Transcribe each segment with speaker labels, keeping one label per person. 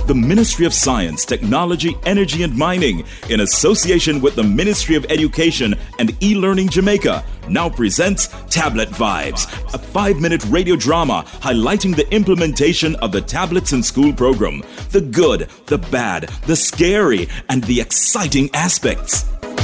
Speaker 1: the Ministry of Science, Technology, Energy and Mining, in association with the Ministry of Education and E-Learning Jamaica, now presents Tablet Vibes, a 5-minute radio drama highlighting the implementation of the Tablets in School program, the good, the bad, the scary, and the exciting aspects.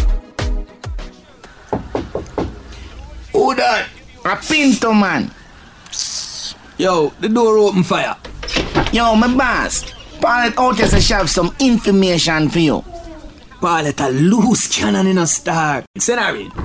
Speaker 2: Who that? A Pinto man.
Speaker 3: Yo, the door open fire.
Speaker 2: Yo, my boss. Pilot out here to have some information for you.
Speaker 3: Pilot a loose cannon in a star. Send her in.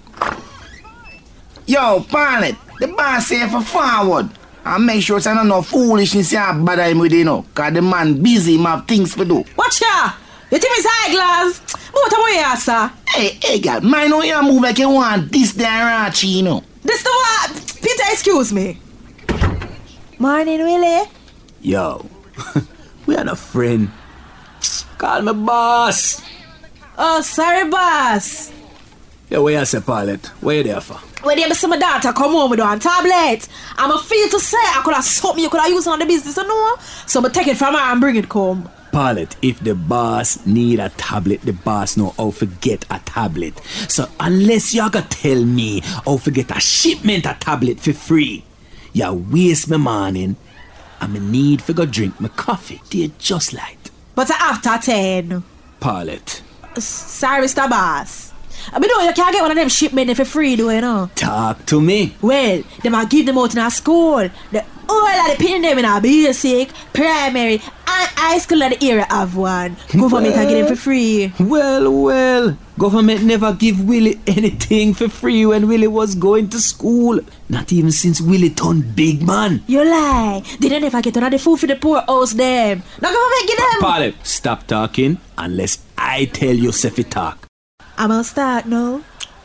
Speaker 2: Yo, Pilot, the boss say for forward. And make sure it's not no foolishness you have bother him with, you know. Cause the man busy, he have things to do.
Speaker 4: Watch ya! You think it's high glass? What am I, sir?
Speaker 2: Hey, girl, mind how you move like you want this there, Archie, you know.
Speaker 4: This the what? Peter, excuse me. Morning, Willie.
Speaker 3: Yo, we are a friend. Call me boss.
Speaker 4: Oh, sorry, boss.
Speaker 3: Yo, where you say, Pilot? Where you there for?
Speaker 4: When you see my daughter come home with her tablet, I'm a feel to say I could have something you could have used on the business, you know? So I'm take it from her and bring it home.
Speaker 3: Pilot, if the boss need a tablet, the boss know how to get a tablet. So unless you gonna tell me how to get a shipment of tablet for free, you waste my morning and me need to go drink my coffee. They're just like.
Speaker 4: But after 10.
Speaker 3: Pilot.
Speaker 4: Sorry, Mr. Boss. I mean, no, you can't get one of them shipments for free, though, you know.
Speaker 3: Talk to me.
Speaker 4: Well, they might give them out in our school. All of the pin them in our basic, primary, and high school in the area have one. Government can get them for free.
Speaker 3: Well. Government never give Willie anything for free when Willie was going to school. Not even since Willie turned big man.
Speaker 4: You lie. They don't ever get another food for the poor house them. No government give them.
Speaker 3: Pilot, stop talking unless I tell you if you talk.
Speaker 4: I'm gonna start now.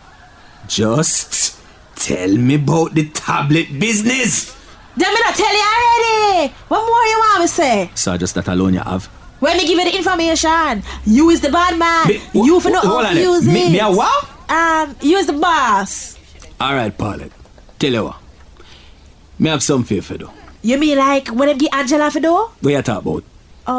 Speaker 3: Just tell me about the tablet business.
Speaker 4: Them me not tell you already. What more you want me say?
Speaker 3: So just that alone you have?
Speaker 4: When me give you the information, you is the bad man. You for not how to use it.
Speaker 3: Me a what?
Speaker 4: You is the boss.
Speaker 3: Alright, Pilot. Tell you what. Me have some fear for though.
Speaker 4: You mean like when them get Angela for though?
Speaker 3: What you talk about?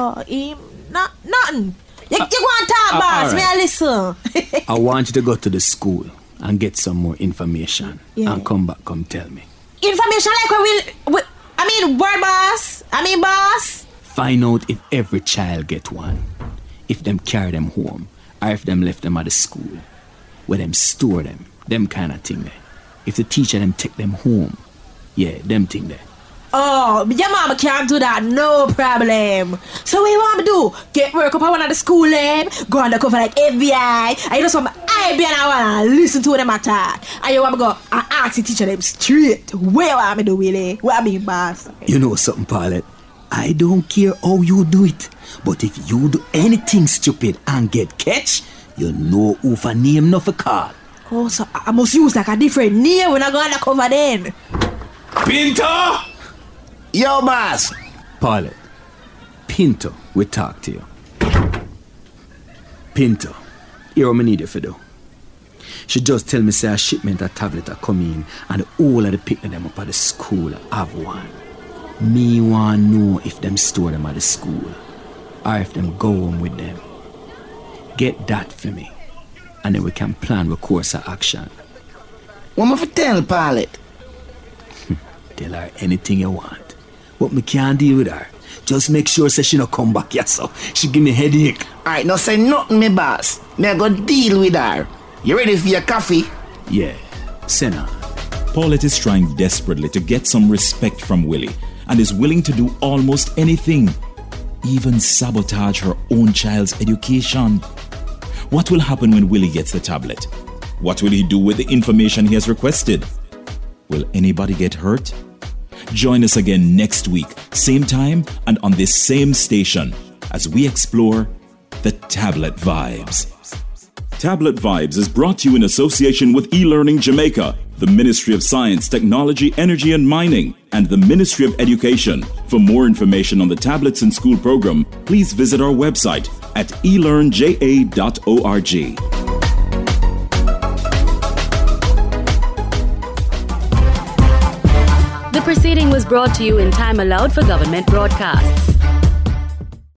Speaker 4: Nothing. You go and talk, boss. Right. Me a listen.
Speaker 3: I want you to go to the school and get some more information. Yeah. And come back, come tell me.
Speaker 4: Information like word boss. Boss.
Speaker 3: Find out if every child get one. If them carry them home. Or if them left them at the school. Where them store them. Them kind of thing there. If the teacher them take them home. Yeah, them thing there.
Speaker 4: Oh, your mama can't do that, no problem. So what you want me to do? Get work up at one of the school them, go undercover like FBI, and you know some I be and I wanna listen to them attack. And you want me to go and ask the teacher them straight. What you want me to do, Willie? What I mean, boss?
Speaker 3: You know something, Pilot? I don't care how you do it, but if you do anything stupid and get catch, you know who for name not for call.
Speaker 4: Oh, so I must use like a different name when I go undercover then.
Speaker 3: Pinto!
Speaker 2: Yo, boss.
Speaker 3: Pilot, Pinto will talk to you. Pinto, here what I need you for do. She just tell me say a shipment of tablet are coming and all of the picking them up at the school have one. Me want know if them store them at the school or if them go home with them. Get that for me and then we can plan a course of action.
Speaker 2: What am I for tell, Pilot?
Speaker 3: Tell her anything you want. But me can't deal with her. Just make sure say she not come back here, so she give me headache.
Speaker 2: Alright, no say nothing, me boss. Me I go deal with her. You ready for your coffee?
Speaker 3: Yeah, send her.
Speaker 1: Paulette is trying desperately to get some respect from Willie and is willing to do almost anything, even sabotage her own child's education. What will happen when Willie gets the tablet? What will he do with the information he has requested? Will anybody get hurt? Join us again next week, same time and on this same station, as we explore the Tablet Vibes. Tablet Vibes is brought to you in association with E-Learning Jamaica, the Ministry of Science, Technology, Energy and Mining, and the Ministry of Education. For more information on the Tablets in School program, please visit our website at elearnja.org.
Speaker 5: The proceeding was brought to you in time allowed for government broadcasts.